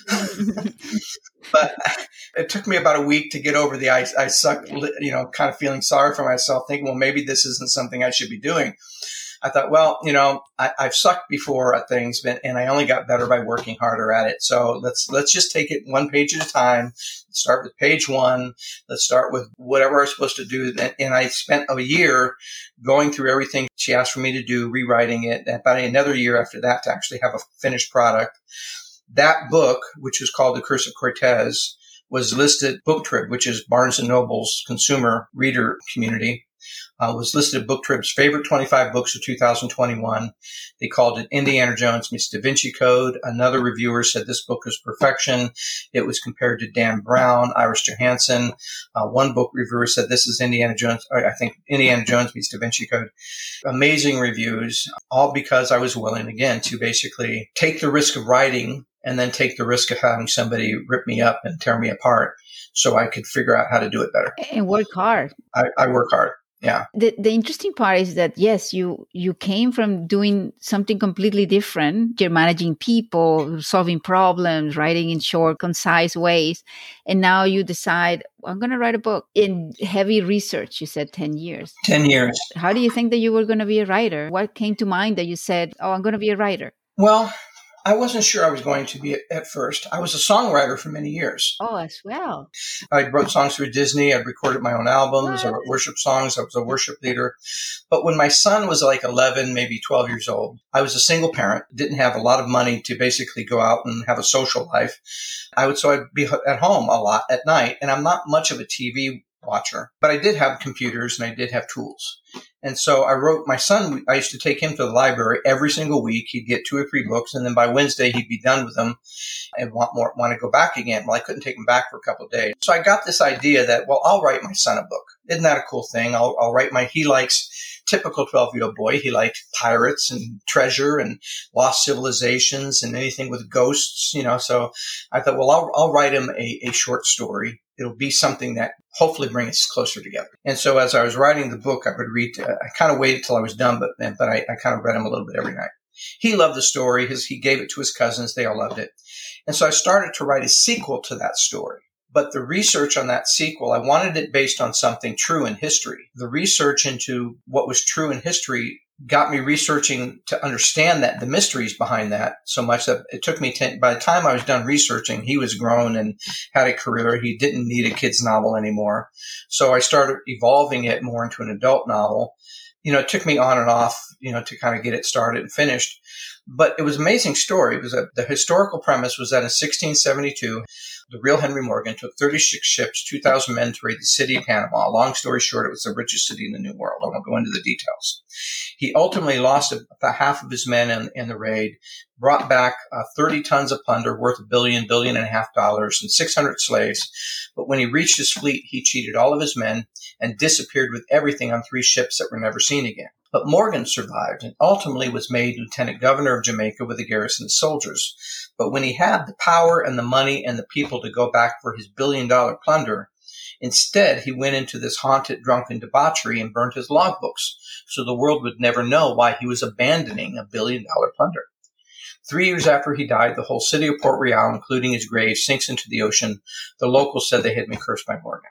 But it took me about a week to get over the I, I suck, you know, kind of feeling sorry for myself, thinking, well, maybe this isn't something I should be doing. I thought, well, you know, I, I've sucked before at things, but, and I only got better by working harder at it. So let's let's just take it one page at a time. Let's start with page one. Let's start with whatever I'm supposed to do. And I spent a year going through everything she asked for me to do, rewriting it, and about another year after that to actually have a finished product. That book, which was called The Curse of Cortez, was listed BookTrib, which is Barnes and Noble's consumer reader community, uh, was listed BookTrib's favorite twenty-five books of two thousand twenty-one. They called it Indiana Jones meets Da Vinci Code. Another reviewer said this book was perfection. It was compared to Dan Brown, Iris Johansen. Uh, one book reviewer said this is Indiana Jones, I think Indiana Jones meets Da Vinci Code. Amazing reviews, all because I was willing, again, to basically take the risk of writing and then take the risk of having somebody rip me up and tear me apart so I could figure out how to do it better. And work hard. I, I work hard. Yeah. The the interesting part is that, yes, you you came from doing something completely different. You're managing people, solving problems, writing in short, concise ways. And now you decide, I'm going to write a book in heavy research. You said ten years. ten years. How do you think that you were going to be a writer? What came to mind that you said, oh, I'm going to be a writer? Well, I wasn't sure I was going to be at first. I was a songwriter for many years. Oh, as well. I wrote songs for Disney. I recorded my own albums. What? I wrote worship songs. I was a worship leader. But when my son was like eleven, maybe twelve years old, I was a single parent, didn't have a lot of money to basically go out and have a social life. I would, so I'd be at home a lot at night, and I'm not much of a T V watcher, but I did have computers and I did have tools. And so I wrote my son, I used to take him to the library every single week. He'd get two or three books, and then by Wednesday he'd be done with them and want more, want to go back again. Well, I couldn't take him back for a couple of days. So I got this idea that, well, I'll write my son a book. Isn't that a cool thing? I'll, I'll write my, he likes typical twelve-year-old boy. He liked pirates and treasure and lost civilizations and anything with ghosts, you know. So I thought, well, I'll, I'll write him a, a short story. It'll be something that hopefully bring us closer together. And so as I was writing the book, I would read, uh, I kind of waited till I was done, but but I, I kind of read him a little bit every night. He loved the story. His, he gave it to his cousins. They all loved it. And so I started to write a sequel to that story. But the research on that sequel, I wanted it based on something true in history. The research into what was true in history got me researching to understand that the mysteries behind that so much that it took me ten, by the time I was done researching, he was grown and had a career. He didn't need a kid's novel anymore. So I started evolving it more into an adult novel. You know, it took me on and off, you know, to kind of get it started and finished. But it was an amazing story. It was a, the historical premise was that in sixteen seventy-two, the real Henry Morgan took thirty-six ships, two thousand men to raid the city of Panama. Long story short, it was the richest city in the New World. I won't go into the details. He ultimately lost about half of his men in, in the raid, brought back uh, thirty tons of plunder worth a billion, billion and a half dollars and six hundred slaves. But when he reached his fleet, he cheated all of his men and disappeared with everything on three ships that were never seen again. But Morgan survived and ultimately was made lieutenant governor of Jamaica with a garrison of soldiers. But when he had the power and the money and the people to go back for his billion-dollar plunder, instead he went into this haunted, drunken debauchery and burned his logbooks, so the world would never know why he was abandoning a billion-dollar plunder. Three years after he died, the whole city of Port Royal, including his grave, sinks into the ocean. The locals said they had been cursed by Morgan.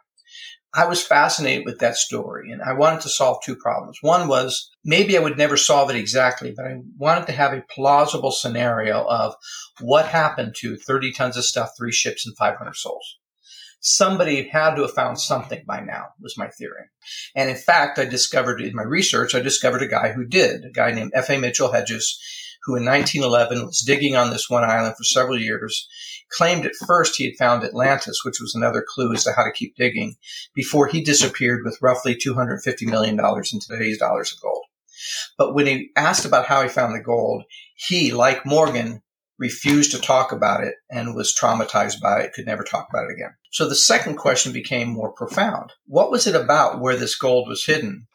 I was fascinated with that story, and I wanted to solve two problems. One was maybe I would never solve it exactly, but I wanted to have a plausible scenario of what happened to thirty tons of stuff, three ships, and five hundred souls. Somebody had to have found something by now, was my theory. And in fact, I discovered in my research, I discovered a guy who did, a guy named F A Mitchell Hedges, who in nineteen eleven was digging on this one island for several years, claimed at first he had found Atlantis, which was another clue as to how to keep digging, before he disappeared with roughly two hundred fifty million dollars in today's dollars of gold. But when he asked about how he found the gold, he, like Morgan, refused to talk about it and was traumatized by it, could never talk about it again. So the second question became more profound. What was it about where this gold was hidden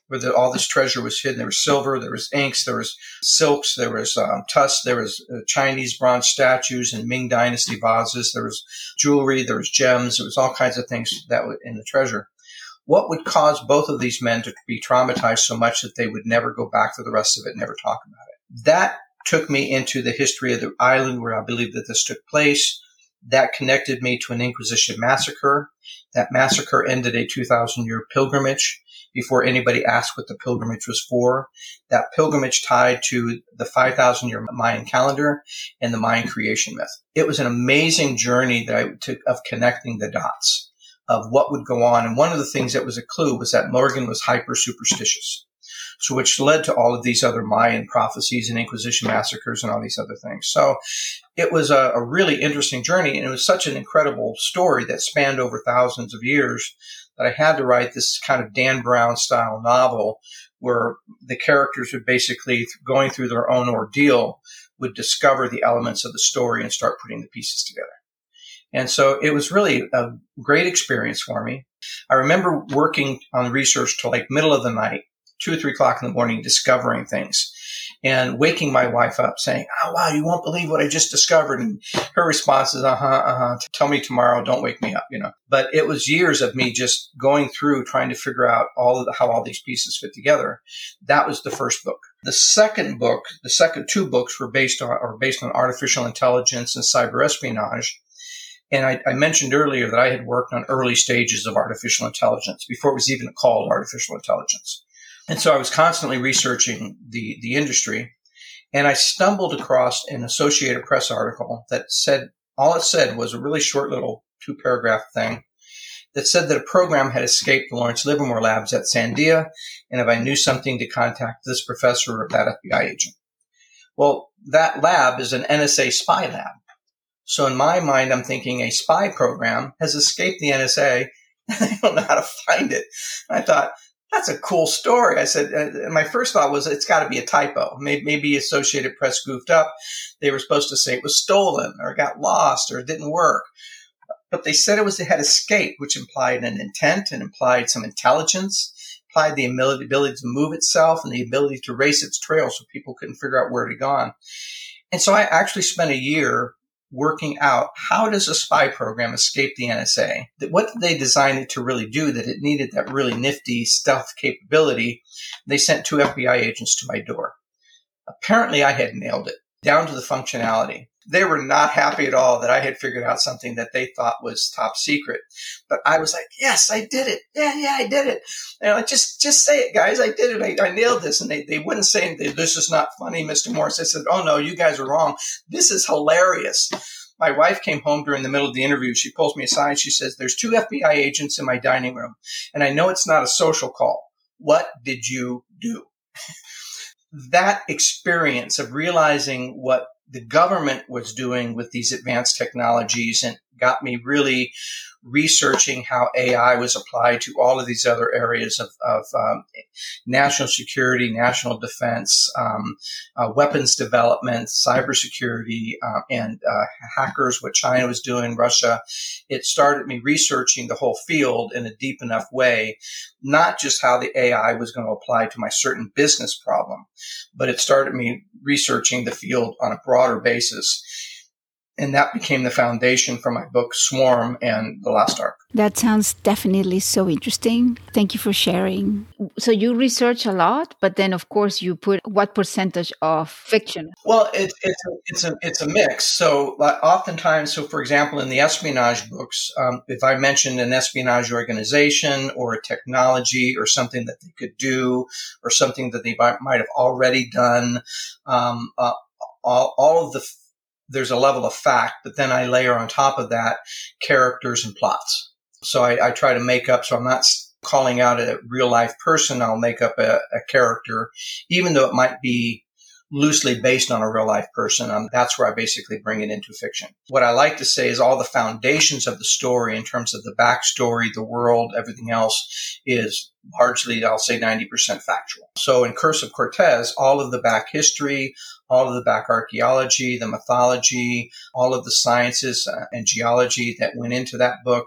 where the, all this treasure was hidden. There was silver, there was inks, there was silks, there was um, tusks, there was uh, Chinese bronze statues and Ming Dynasty vases, there was jewelry, there was gems, there was all kinds of things that were in the treasure. What would cause both of these men to be traumatized so much that they would never go back to the rest of it, never talk about it? That took me into the history of the island where I believe that this took place. That connected me to an Inquisition massacre. That massacre ended a two thousand year pilgrimage before anybody asked what the pilgrimage was for. That pilgrimage tied to the five thousand year Mayan calendar and the Mayan creation myth. It was an amazing journey that I took of connecting the dots of what would go on. And one of the things that was a clue was that Morgan was hyper superstitious. So which led to all of these other Mayan prophecies and Inquisition massacres and all these other things. So it was a, a really interesting journey, and it was such an incredible story that spanned over thousands of years that I had to write this kind of Dan Brown style novel where the characters would basically, going through their own ordeal, would discover the elements of the story and start putting the pieces together. And so it was really a great experience for me. I remember working on research till like middle of the night, two or three o'clock in the morning, discovering things and waking my wife up saying, oh, wow, you won't believe what I just discovered. And her response is, uh-huh, uh-huh, tell me tomorrow, don't wake me up, you know. But it was years of me just going through trying to figure out all of the, how all these pieces fit together. That was the first book. The second book, the second two books were based on, or based on artificial intelligence and cyber espionage. And I, I mentioned earlier that I had worked on early stages of artificial intelligence before it was even called artificial intelligence. And so I was constantly researching the, the industry, and I stumbled across an Associated Press article that said, all it said was a really short little two paragraph thing that said that a program had escaped the Lawrence Livermore labs at Sandia, and if I knew something to contact this professor or that F B I agent. Well, that lab is an N S A spy lab. So in my mind, I'm thinking a spy program has escaped the N S A, and I don't know how to find it. And I thought, that's a cool story. I said, and my first thought was it's got to be a typo. Maybe, maybe Associated Press goofed up. They were supposed to say it was stolen or got lost or it didn't work. But they said it was it had escaped, which implied an intent and implied some intelligence, implied the ability to move itself and the ability to race its trail so people couldn't figure out where it had gone. And so I actually spent a year working out how does a spy program escape the N S A? What did they design it to really do that it needed that really nifty stealth capability? They sent two F B I agents to my door. Apparently I had nailed it down to the functionality. They were not happy at all that I had figured out something that they thought was top secret. But I was like, yes, I did it. Yeah, yeah, I did it. And I'm like, just, just say it, guys. I did it. I, I nailed this. And they, they wouldn't say anything. This is not funny, Mister Morris. I said, oh, no, you guys are wrong. This is hilarious. My wife came home during the middle of the interview. She pulls me aside. She says, there's two F B I agents in my dining room, and I know it's not a social call. What did you do? That experience of realizing what the government was doing with these advanced technologies and got me really researching how A I was applied to all of these other areas of, of um, national security, national defense, um, uh, weapons development, cybersecurity, uh, and uh, hackers, what China was doing, Russia. It started me researching the whole field in a deep enough way, not just how the A I was going to apply to my certain business problem, but it started me researching the field on a broader basis. And that became the foundation for my book, Swarm and The Last Ark. That sounds definitely so interesting. Thank you for sharing. So you research a lot, but then, of course, you put what percentage of fiction? Well, it, it's, a, it's, a, it's a mix. So like, oftentimes, so for example, in the espionage books, um, if I mentioned an espionage organization or a technology or something that they could do or something that they might, might have already done, um, uh, all, all of the there's a level of fact, but then I layer on top of that characters and plots. So I, I try to make up, so I'm not calling out a real life person. I'll make up a, a character, even though it might be loosely based on a real life person. Um, that's where I basically bring it into fiction. What I like to say is all the foundations of the story in terms of the backstory, the world, everything else is largely, I'll say ninety percent factual. So in Curse of Cortez, all of the back history, all of the back archaeology, the mythology, all of the sciences uh, and geology that went into that book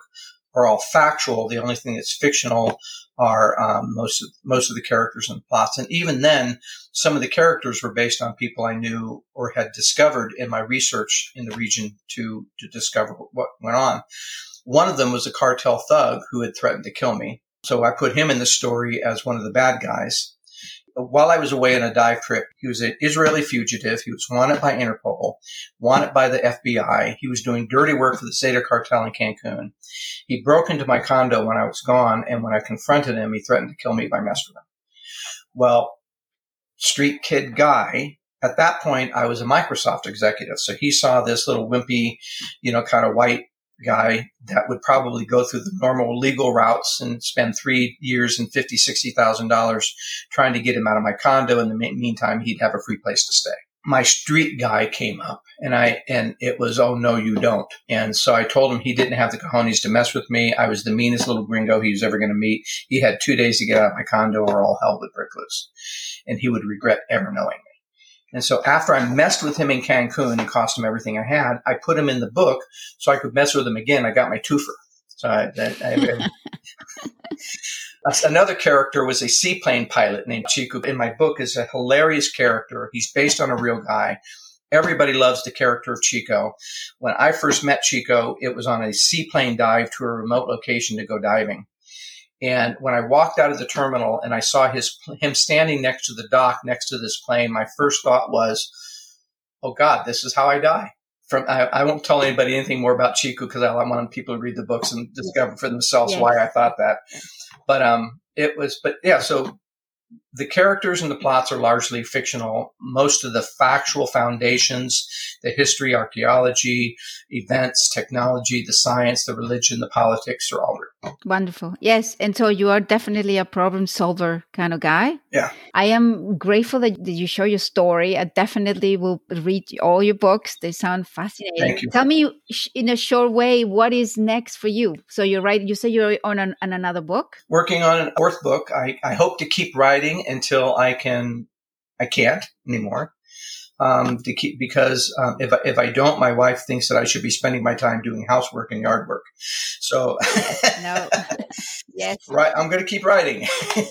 are all factual. The only thing that's fictional are um, most of, most of the characters and plots. And even then, some of the characters were based on people I knew or had discovered in my research in the region to, to discover what went on. One of them was a cartel thug who had threatened to kill me. So I put him in the story as one of the bad guys. While I was away on a dive trip, he was an Israeli fugitive. He was wanted by Interpol, wanted by the F B I. He was doing dirty work for the Zeta cartel in Cancun. He broke into my condo when I was gone, and when I confronted him, he threatened to kill me if I messed with him. Well, street kid guy, at that point, I was a Microsoft executive. So he saw this little wimpy, you know, kind of white guy that would probably go through the normal legal routes and spend three years and fifty, sixty thousand dollars trying to get him out of my condo. In the meantime, he'd have a free place to stay. My street guy came up and I, and it was, oh no, you don't. And so I told him he didn't have the cojones to mess with me. I was the meanest little gringo he was ever going to meet. He had two days to get out of my condo or all hell would break loose. And he would regret ever knowing me. And so after I messed with him in Cancun and cost him everything I had, I put him in the book so I could mess with him again. I got my twofer. So I, I, I, another character was a seaplane pilot named Chico. In my book is a hilarious character. He's based on a real guy. Everybody loves the character of Chico. When I first met Chico, it was on a seaplane dive to a remote location to go diving. And when I walked out of the terminal and I saw his him standing next to the dock next to this plane, my first thought was, oh God, this is how I die. From I, I won't tell anybody anything more about Chico because I want people to read the books and discover for themselves yes. why I thought that. But um, it was, but yeah, so the characters and the plots are largely fictional. Most of the factual foundations, the history, archaeology, events, technology, the science, the religion, the politics are all real. Wonderful. Yes. And so you are definitely a problem solver kind of guy. Yeah. I am grateful that you share your story. I definitely will read all your books. They sound fascinating. Thank you. Tell me in a short way, what is next for you? So you're right. You say you're on, an, on another book? Working on a fourth book. I, I hope to keep writing until I can, I can't anymore. Um, to keep, because, um, if I, if I don't, my wife thinks that I should be spending my time doing housework and yard work. So, no, yes, right. I'm going to keep writing.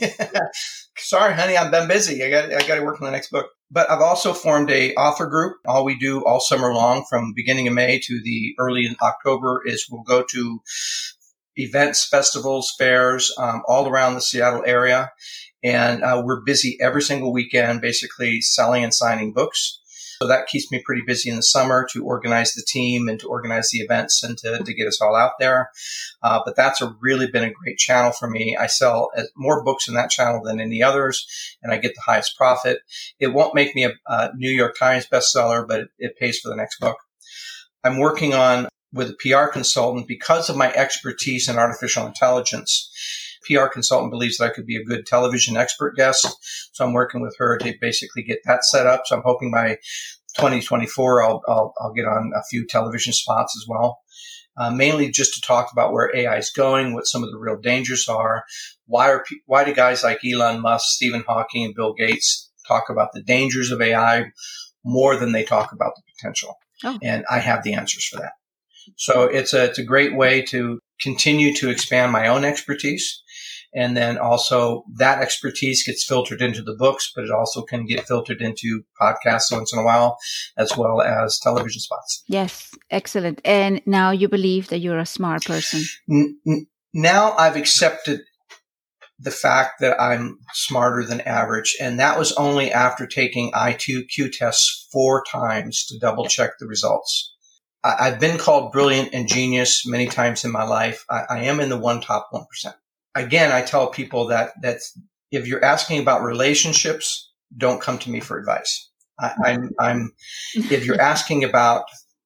Sorry, honey, I've been busy. I got, I got to work on the next book. But I've also formed a author group. All we do all summer long from beginning of May to the early in October is we'll go to events, festivals, fairs, um, all around the Seattle area. And uh, we're busy every single weekend, basically selling and signing books. So that keeps me pretty busy in the summer to organize the team and to organize the events and to, to get us all out there. Uh, but that's a really been a great channel for me. I sell more books in that channel than any others, and I get the highest profit. It won't make me a, a New York Times bestseller, but it, it pays for the next book. I'm working on with a P R consultant because of my expertise in artificial intelligence. P R consultant believes that I could be a good television expert guest. So I'm working with her to basically get that set up. So I'm hoping by twenty twenty-four, I'll, I'll, I'll get on a few television spots as well. Uh, mainly just to talk about where A I is going, what some of the real dangers are. Why are, why do guys like Elon Musk, Stephen Hawking, and Bill Gates talk about the dangers of A I more than they talk about the potential? Oh. And I have the answers for that. So it's a, it's a great way to continue to expand my own expertise. And then also that expertise gets filtered into the books, but it also can get filtered into podcasts once in a while, as well as television spots. Yes, excellent. And now you believe that you're a smart person. N- n- now I've accepted the fact that I'm smarter than average. And that was only after taking I Q tests four times to double check the results. I- I've been called brilliant and genius many times in my life. I, I am in the one top one percent. Again, I tell people that that's, if you're asking about relationships, don't come to me for advice. I, I'm, I'm, if you're asking about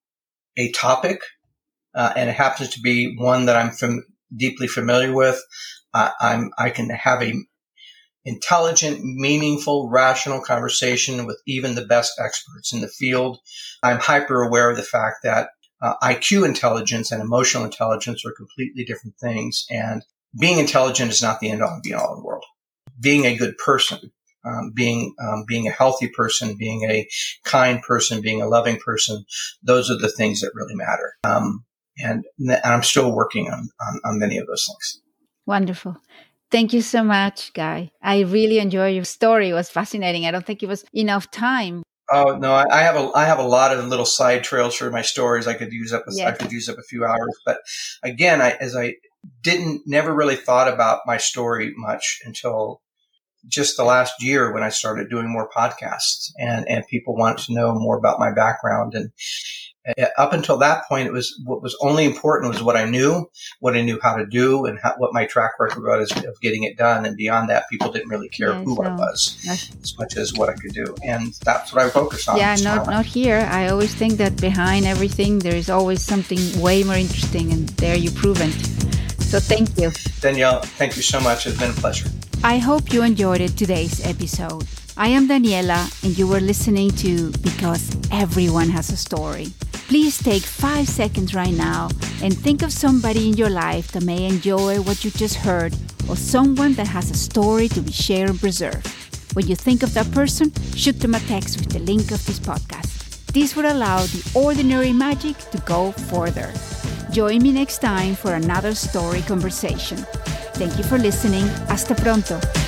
a topic, uh, and it happens to be one that I'm fam- deeply familiar with, uh, I'm, I can have a intelligent, meaningful, rational conversation with even the best experts in the field. I'm hyper aware of the fact that uh, I Q intelligence and emotional intelligence are completely different things, and being intelligent is not the end all and be all in the world. Being a good person, um, being um, being a healthy person, being a kind person, being a loving person, those are the things that really matter. Um, And, and I'm still working on, on, on many of those things. Wonderful. Thank you so much, Guy. I really enjoyed your story. It was fascinating. I don't think it was enough time. Oh no, I, I have a I have a lot of little side trails for my stories. I could use up a, Yes. I could use up a few hours, but again, I as I didn't never really thought about my story much until just the last year when I started doing more podcasts and and people wanted to know more about my background. And up until that point, it was what was only important was what I knew, what I knew how to do, and how, what my track record was of getting it done. And beyond that, people didn't really care Yes, who no. I was That's- as much as what I could do. And that's what I focused on. Yeah, was not my not here. I always think that behind everything, there is always something way more interesting, and there you proven it. So thank you. Danielle, thank you so much. It's been a pleasure. I hope you enjoyed it, today's episode. I am Daniela, and you were listening to Because Everyone Has a Story. Please take five seconds right now and think of somebody in your life that may enjoy what you just heard, or someone that has a story to be shared and preserved. When you think of that person, shoot them a text with the link of this podcast. This would allow the ordinary magic to go further. Join me next time for another story conversation. Thank you for listening. Hasta pronto.